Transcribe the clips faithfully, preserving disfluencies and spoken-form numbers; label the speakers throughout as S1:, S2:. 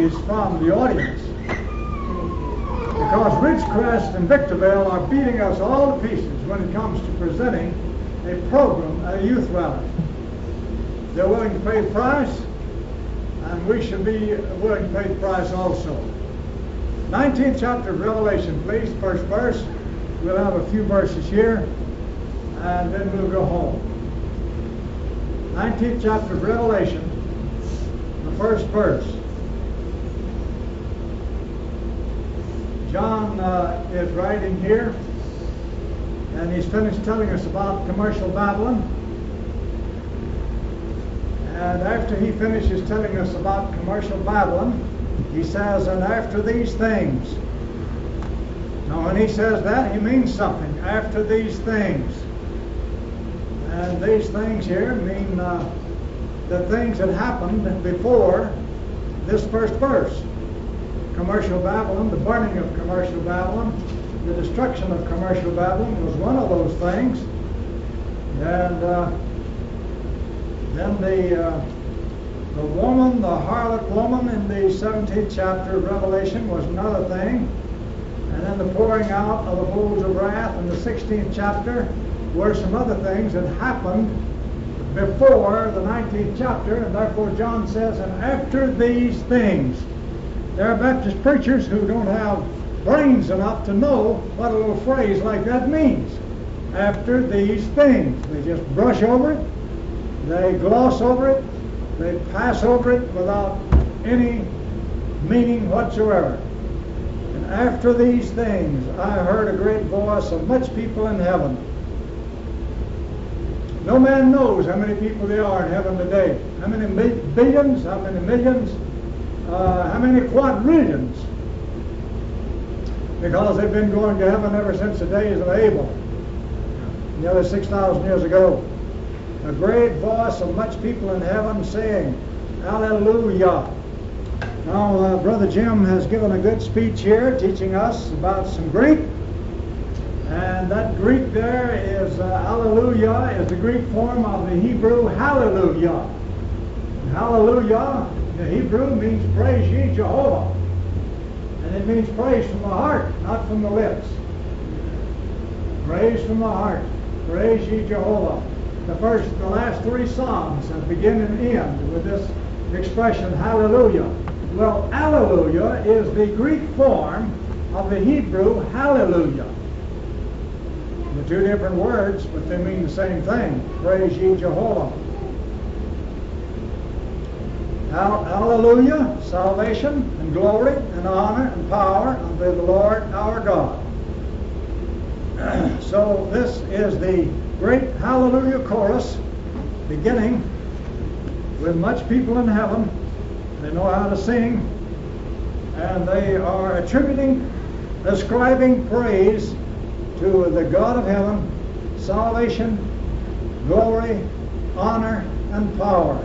S1: praise from the audience. Because Ridgecrest and Victorville are beating us all to pieces when it comes to presenting a program at a youth rally. They're willing to pay the price, and we should be willing to pay the price also. nineteenth chapter of Revelation, please, first verse. We'll have a few verses here, and then we'll go home. nineteenth chapter of Revelation, the first verse. John uh, is writing here, and he's finished telling us about commercial Babylon. And after he finishes telling us about commercial Babylon, he says, and after these things. Now when he says that, he means something. After these things. And these things here mean uh, the things that happened before this first verse. Commercial Babylon, the burning of commercial Babylon, the destruction of commercial Babylon was one of those things. And uh, then the uh, the woman, the harlot woman in the seventeenth chapter of Revelation was another thing. And then the pouring out of the bowls of wrath in the sixteenth chapter were some other things that happened before the nineteenth chapter, and therefore John says, and after these things. There are Baptist preachers who don't have brains enough to know what a little phrase like that means. After these things. They just brush over it, they gloss over it, they pass over it without any meaning whatsoever. And after these things, I heard a great voice of much people in heaven. No man knows how many people there are in heaven today. How many billions, how many millions, uh, how many quadrillions. Because they've been going to heaven ever since the days of Abel, nearly six thousand years ago. A great voice of much people in heaven saying, Hallelujah. Now, uh, Brother Jim has given a good speech here teaching us about some Greek. And that Greek there is, uh, Hallelujah, is the Greek form of the Hebrew Hallelujah. Hallelujah, the Hebrew means praise ye Jehovah. And it means praise from the heart, not from the lips. Praise from the heart. Praise ye Jehovah. The first, the last three Psalms have begin and end with this expression, Hallelujah. Well, Alleluia is the Greek form of the Hebrew Hallelujah. The two different words, but they mean the same thing. Praise ye Jehovah. Hallelujah, salvation and glory and honor and power unto the Lord our God. So this is the great Hallelujah chorus, beginning with much people in heaven. They know how to sing, and they are attributing, ascribing praise to the God of heaven, salvation, glory, honor, and power.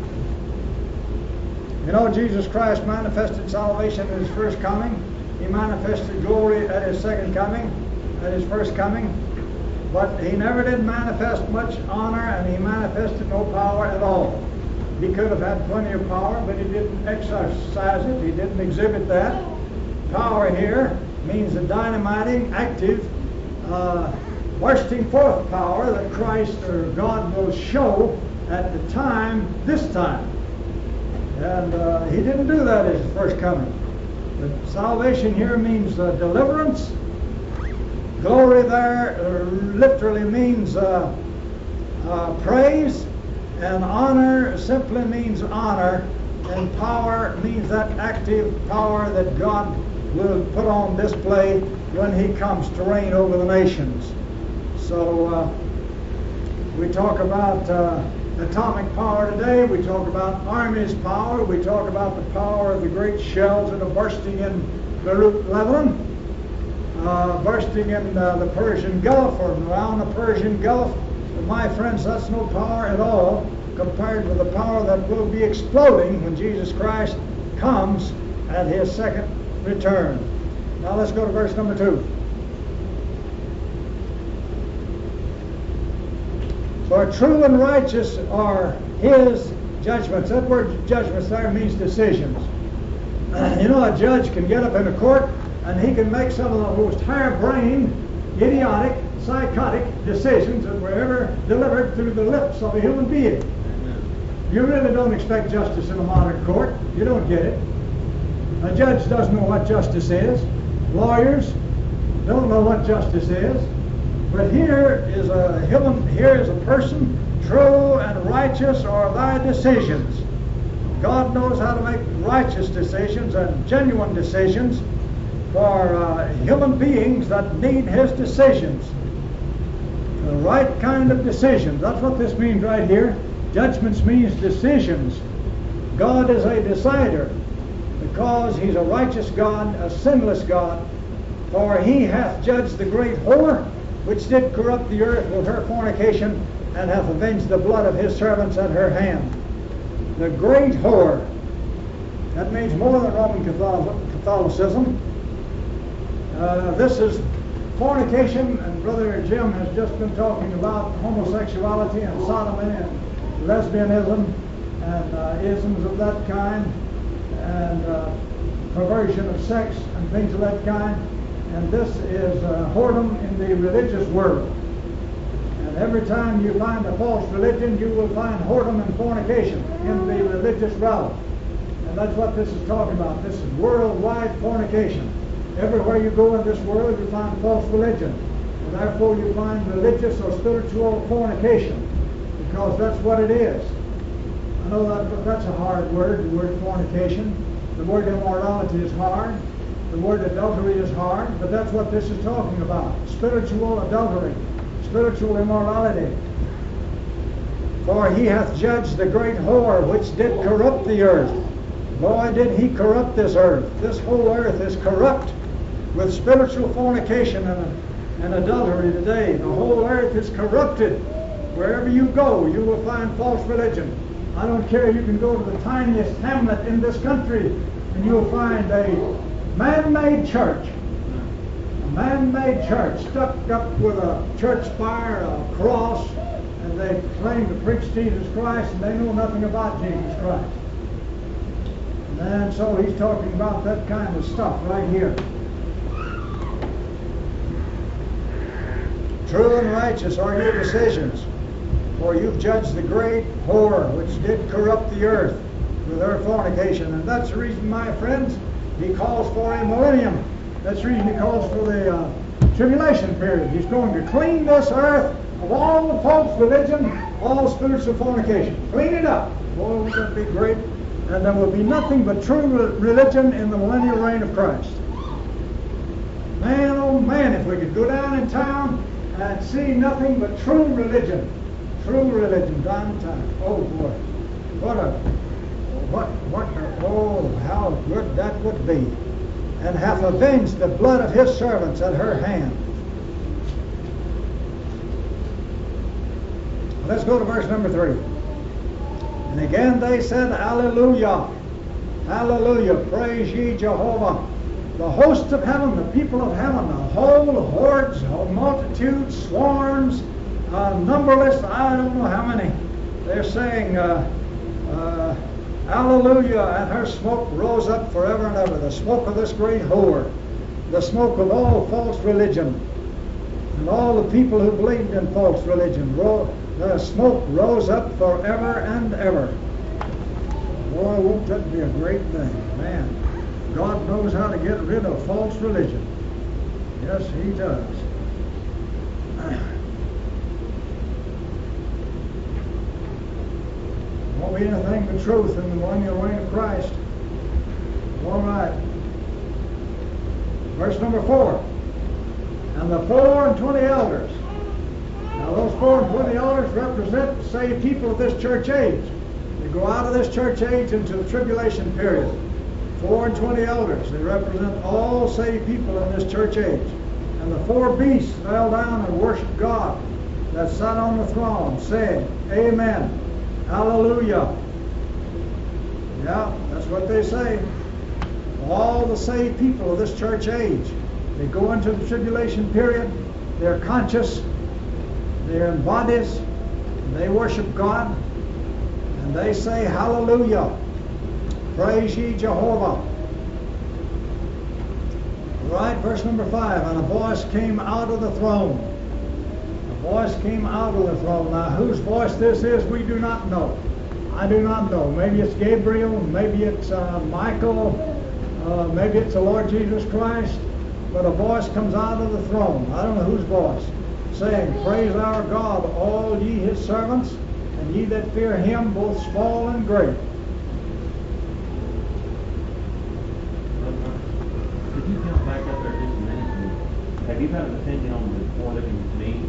S1: You know, Jesus Christ manifested salvation at his first coming. He manifested glory at his second coming, at his first coming. But he never did manifest much honor, and he manifested no power at all. He could have had plenty of power, but he didn't exercise it. He didn't exhibit that. Power here means the dynamiting, active, uh, bursting forth power that Christ or God will show at the time, this time. And uh, he didn't do that at his first coming. The salvation here means uh, deliverance. Glory there uh, literally means uh, uh, praise. And honor simply means honor. And power means that active power that God will put on display when he comes to reign over the nations. So uh, we talk about uh, atomic power today, we talk about armies power, we talk about the power of the great shells that are bursting in Beirut, Lebanon, uh, bursting in uh, the Persian Gulf or around the Persian Gulf. But my friends, that's no power at all compared with the power that will be exploding when Jesus Christ comes at his second return. Now let's go to verse number two. For true and righteous are his judgments. That word judgments there means decisions. You know, a judge can get up in a court and he can make some of the most harebrained, idiotic, psychotic decisions that were ever delivered through the lips of a human being. You really don't expect justice in a modern court. You don't get it. A judge doesn't know what justice is. Lawyers don't know what justice is. But here is a human, here is a person, true and righteous are thy decisions. God knows how to make righteous decisions and genuine decisions for uh, human beings that need His decisions. The right kind of decisions. That's what this means right here. Judgments means decisions. God is a decider because He's a righteous God, a sinless God. For He hath judged the great whore, which did corrupt the earth with her fornication, and hath avenged the blood of His servants at her hand. The great whore. That means more than Roman Catholicism. Uh, this is fornication, and Brother Jim has just been talking about homosexuality and sodomy and lesbianism and uh, isms of that kind, and uh, perversion of sex and things of that kind. And this is uh, whoredom in the religious world. And every time you find a false religion, you will find whoredom and fornication in the religious realm. And that's what this is talking about. This is worldwide fornication. Everywhere you go in this world, you find false religion. And therefore you find religious or spiritual fornication, because that's what it is. I know that that's a hard word, the word fornication. The word immorality is hard. The word adultery is hard, but that's what this is talking about. Spiritual adultery, spiritual immorality. For He hath judged the great whore, which did corrupt the earth. Boy, did He corrupt this earth. This whole earth is corrupt with spiritual fornication and, and adultery today. The whole earth is corrupted. Wherever you go, you will find false religion. I don't care, you can go to the tiniest hamlet in this country and you'll find a man-made church. A man-made church stuck up with a church spire, a cross, and they claim to preach Jesus Christ, and they know nothing about Jesus Christ. And so he's talking about that kind of stuff right here. True and righteous are your decisions, for you've judged the great whore, which did corrupt the earth with her fornication. And that's the reason, my friends, He calls for a millennium. That's the reason He calls for the uh, tribulation period. He's going to clean this earth of all the false religion, all spiritual fornication. Clean it up. Boy, it's going to be great. And there will be nothing but true religion in the millennial reign of Christ. Man, oh man, if we could go down in town and see nothing but true religion. True religion downtown. Oh boy. What a What, what, oh, how good that would be. And hath avenged the blood of His servants at her hand. Let's go to verse number three. And again they said, Hallelujah, Hallelujah, praise ye Jehovah. The hosts of heaven, the people of heaven, the whole hordes, whole multitudes, swarms, uh, numberless, I don't know how many. They're saying, uh, uh, Hallelujah, and her smoke rose up forever and ever. The smoke of this great whore, the smoke of all false religion, and all the people who believed in false religion. The smoke rose up forever and ever. Boy, won't that be a great thing, man. God knows how to get rid of false religion. Yes, He does. Won't be anything but truth in the millennial reign of Christ. All right. Verse number four. And the four and twenty elders. Now those four and twenty elders represent the saved people of this church age. They go out of this church age into the tribulation period. Four and twenty elders. They represent all saved people in this church age. And the four beasts fell down and worshiped God that sat on the throne, saying, Amen. Hallelujah. Yeah, that's what they say. All the saved people of this church age, they go into the tribulation period, they're conscious, they're in bodies, they worship God, and they say, Hallelujah. Praise ye Jehovah. Right, verse number five. And a voice came out of the throne. A voice came out of the throne. Now, whose voice this is, we do not know. I do not know. Maybe it's Gabriel. Maybe it's uh, Michael. Uh, maybe it's the Lord Jesus Christ. But a voice comes out of the throne. I don't know whose voice. Saying, praise our God, all ye his servants, and ye that fear him, both small and great.
S2: Could you jump back up there just a minute? And have you got an opinion on the four living beings?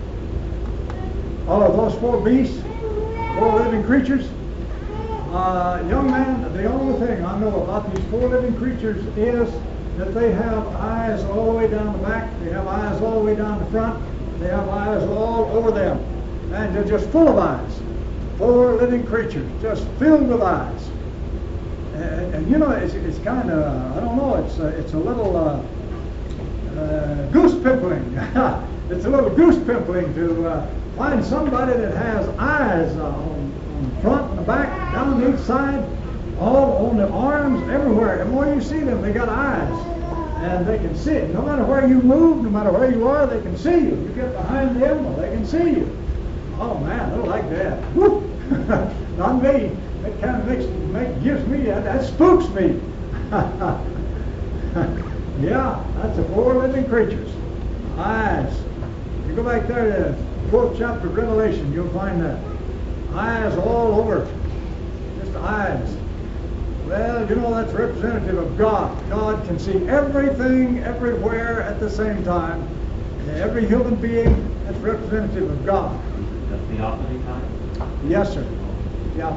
S1: Oh, those four beasts, four living creatures. Uh, young man, the only thing I know about these four living creatures is that they have eyes all the way down the back, they have eyes all the way down the front, they have eyes all over them, and they're just full of eyes. Four living creatures, just filled with eyes. And, and you know, it's, it's kind of, I don't know, it's a, it's a little uh, uh, goose pimpling. It's a little goose pimpling to uh, find somebody that has eyes uh, on, on the front and the back, down each side, all on the arms, everywhere. And where you see them, they got eyes. And they can see it. No matter where you move, no matter where you are, they can see you. You get behind them, well, they can see you. Oh man, they're like that. Whoop! Not me. That kind of makes, make, gives me, that, that spooks me. Yeah, that's the four living creatures. Eyes. You go back there to the fourth chapter of Revelation, you'll find that. Eyes all over. Just eyes. Well, you know, that's representative of God. God can see everything, everywhere at the same time. Every human being, that's representative of God.
S2: The theophany type?
S1: Yes, sir. Yeah.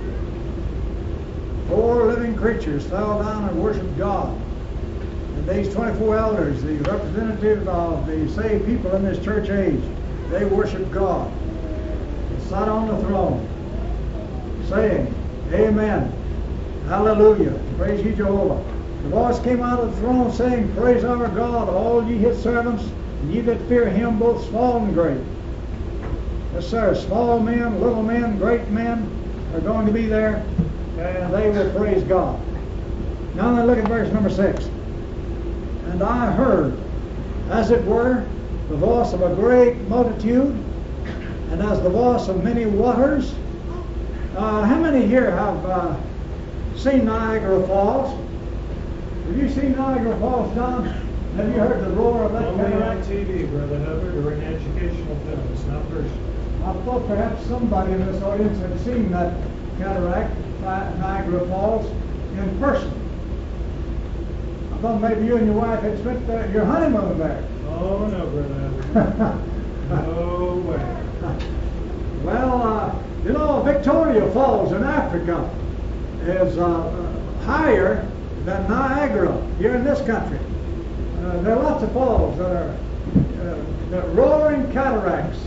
S1: Four living creatures fell down and worshiped God. And these twenty-four elders, the representative of the saved people in this church age, they worship God. They sat on the throne, saying, Amen. Hallelujah. Praise ye Jehovah. The voice came out of the throne saying, praise our God, all ye his servants, and ye that fear him, both small and great. Yes, sir. Small men, little men, great men are going to be there, and they will praise God. Now then look at verse number six. And I heard, as it were, the voice of a great multitude, and as the voice of many waters. Uh, how many here have uh, seen Niagara Falls? Have you seen Niagara Falls, John? Have you heard the roar of that
S3: Only on
S1: cataract?
S3: T V, Brother Hubbard, or in educational films, not personal.
S1: I thought perhaps somebody in this audience had seen that cataract, Niagara Falls, in person. I thought maybe you and your wife had spent uh, your honeymoon there.
S3: Oh, no, Brother Hubbard. No way.
S1: Well, uh, you know, Victoria Falls in Africa is uh, higher than Niagara here in this country. Uh, there are lots of falls that are uh, that roaring cataracts.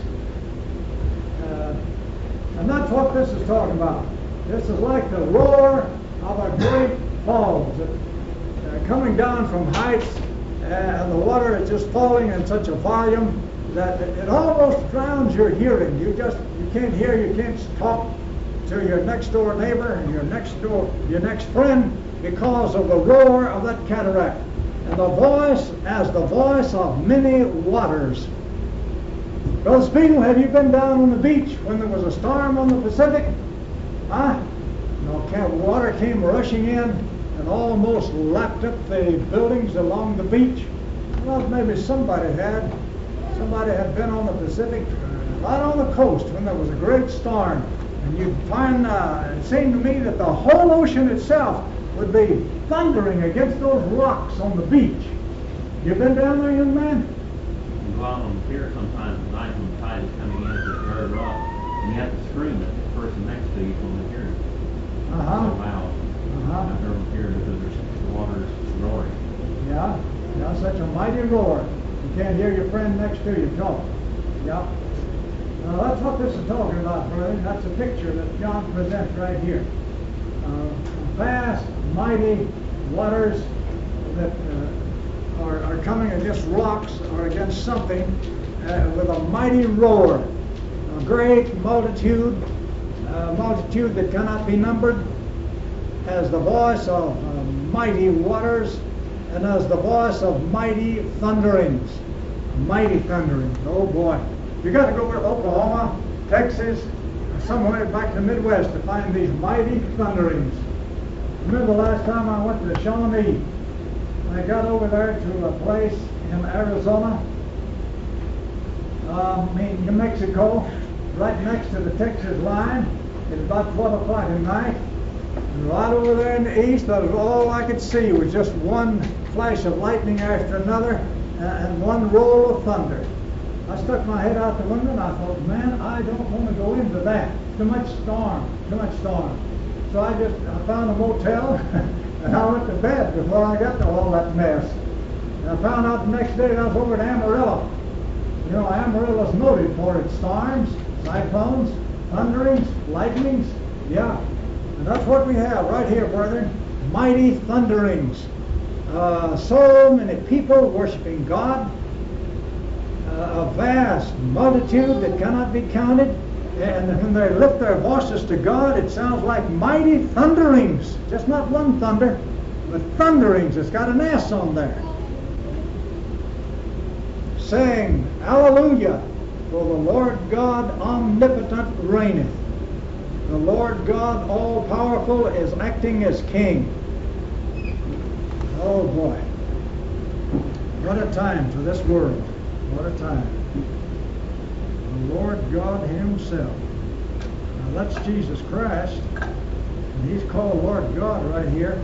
S1: Uh, and that's what this is talking about. This is like the roar of a great falls that, uh, coming down from heights, uh, and the water is just falling in such a volume that it, it almost drowns your hearing. You just you can't hear, you can't talk to your next door neighbor and your next door your next friend because of the roar of that cataract. And the voice as the voice of many waters. Brother Spiegel, have you been down on the beach when there was a storm on the Pacific? Huh? No, water came rushing in and almost lapped up the buildings along the beach. Well, maybe somebody had. Somebody had been on the Pacific, right on the coast, when there was a great storm. And you'd find, uh, it seemed to me that the whole ocean itself would be thundering against those rocks on the beach. You been down there, young man?
S2: You go out on the pier sometimes at night when the tide is coming in, it's very rough, and you have to scream at the person next to you from the pier.
S1: Uh-huh.
S2: So loud.
S1: Uh-huh.
S2: Out there on the pier because there's, the water is roaring.
S1: Yeah, yeah, such a mighty roar. You can't hear your friend next to you talk. Yeah. Now that's what this is talking about, brother. That's a picture that John presents right here. Uh, vast, mighty waters that uh, are, are coming against rocks or against something uh, with a mighty roar. A great multitude, a multitude that cannot be numbered, as the voice of uh, mighty waters. and as the voice of mighty thunderings. Mighty thunderings. Oh boy. You got to go to Oklahoma, Texas, somewhere back in the Midwest to find these mighty thunderings. Remember the last time I went to Shawnee, I got over there to a place in Arizona, um, I mean New Mexico, right next to the Texas line. It's about twelve o'clock at night. And right over there in the east, that was all I could see was just one flash of lightning after another and one roll of thunder. I stuck my head out the window and I thought, man, I don't want to go into that. Too much storm, too much storm. So I just I found a motel and I went to bed before I got to all that mess. And I found out the next day that I was over at Amarillo. You know, Amarillo's noted for its storms, cyclones, thunderings, lightnings. Yeah, and that's what we have right here, brethren. Mighty thunderings. Uh, so many people worshiping God. Uh, a vast multitude that cannot be counted. And when they lift their voices to God, it sounds like mighty thunderings. Just not one thunder, but thunderings. It's got an S on there. Saying, Hallelujah, for the Lord God omnipotent reigneth. The Lord God all-powerful is acting as King. Oh boy. What a time for this world. What a time. The Lord God Himself. Now that's Jesus Christ. And He's called Lord God right here.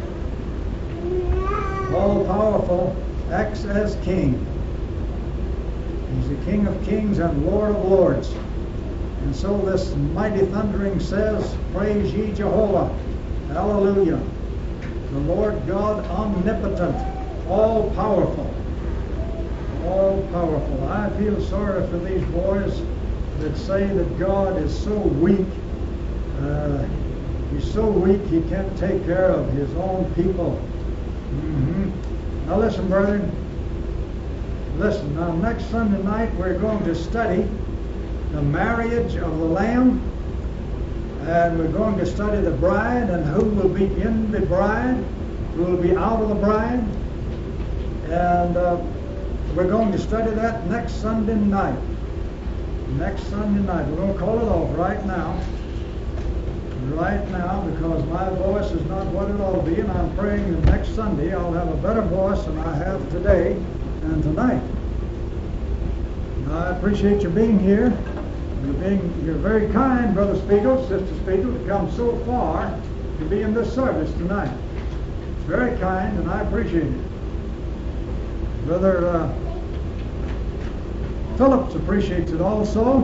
S1: All-powerful, acts as King. He's the King of kings and Lord of lords. And so this mighty thundering says, Praise ye Jehovah. Hallelujah. The Lord God omnipotent, all-powerful. All-powerful. I feel sorry for these boys that say that God is so weak. Uh, he's so weak he can't take care of His own people. Mm-hmm. Now listen, brethren. Listen, now next Sunday night we're going to study the marriage of the Lamb, and we're going to study the bride and who will be in the bride, who will be out of the bride, and uh, we're going to study that next Sunday night. Next Sunday night. We're going to call it off right now. Right now, because my voice is not what it ought to be, and I'm praying that next Sunday I'll have a better voice than I have today and tonight. Now, I appreciate you being here. You're being, you're very kind, Brother Spiegel, Sister Spiegel, to come so far to be in this service tonight. It's very kind, and I appreciate it. Brother uh, Phillips appreciates it also.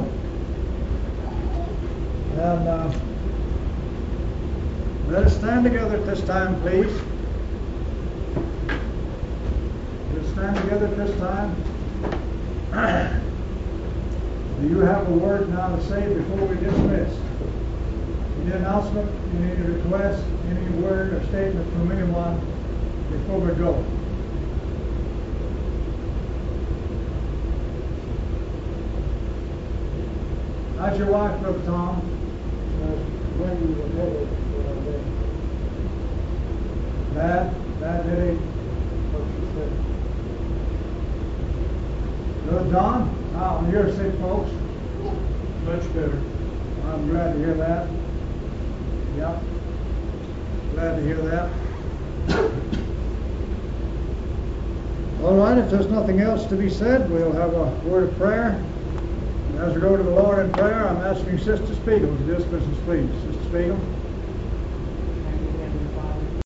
S1: And uh, let us stand together at this time, please. Let's stand together at this time. Do you have a word now to say before we dismiss? Any announcement, any request, any word or statement from anyone before we go? How's your wife, Brother Tom?
S3: When you were headed,
S1: Bad? Bad headache?
S3: what she said.
S1: Brother John? Oh, you're sick, folks.
S3: Much better.
S1: I'm glad to hear that. Yep. Glad to hear that. All right, if there's nothing else to be said, we'll have a word of prayer. And as we go to the Lord in prayer, I'm asking Sister Spiegel to dismiss us, please. Sister Spiegel.